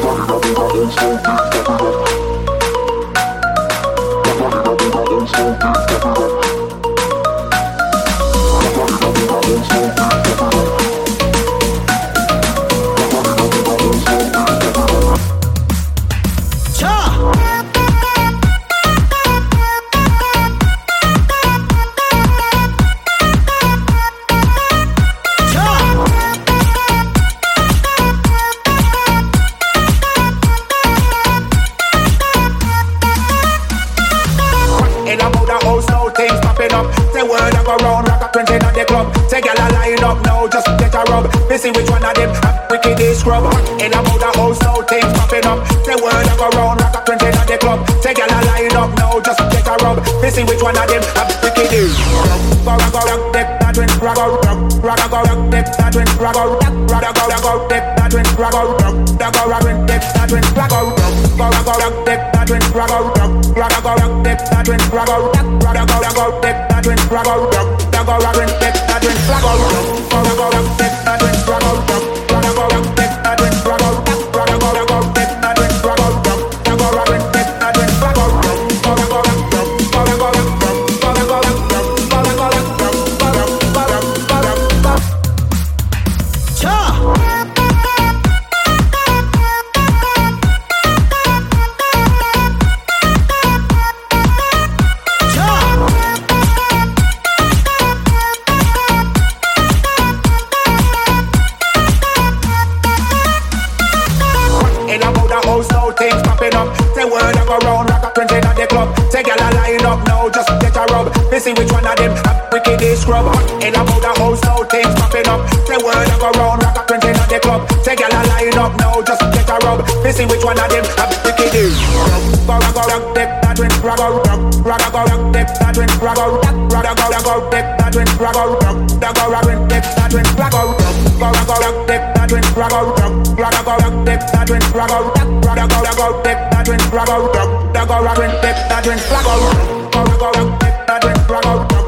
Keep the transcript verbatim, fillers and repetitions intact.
See which one of them have wicked scrub. In about the house now, things popping up. The word I go round, rock a twenty at the club. Take a line up now, just get a rub. See which one of them have wicked scrub. Go rock, go rock, dip, that win, rock, go rock, rock, go rock, dip, that win, rock, go rock, rock, go rock, go dip, that win, rock, go rock, rock, go rock, dip, that win, rock, go rock, go rock, go rock, dip, that win, rock, go rock, rock, go rock, dip, that win, rock, go rock, rock, go rock, go dip, that win, rock, go rock, rock, go rock, dip, that win, rock, go rock, go rock, go rock, dip, that win, rock, go rock. See which one of them have wicked scrub. In about the house now, things popping up. The word I go round, rock a twenty at the club. Take a line up now, just get a rub. See which one of them have wicked scrub. Go rock, go rock, dip, that win, rock, go rock, rock, go rock, dip, that win, rock, go rock, rock, go rock, go dip, that win, rock, go rock, rock, go rock, dip, that win, rock, go rock, go rock, go rock, dip, that win, rock, go rock, rock, go rock, dip, that win, rock, go rock, rock, go rock, go dip, that win, rock, go rock, rock, go rock, dip, that win, rock, go rock, go rock, go rock, dip, that win, rock, go rock.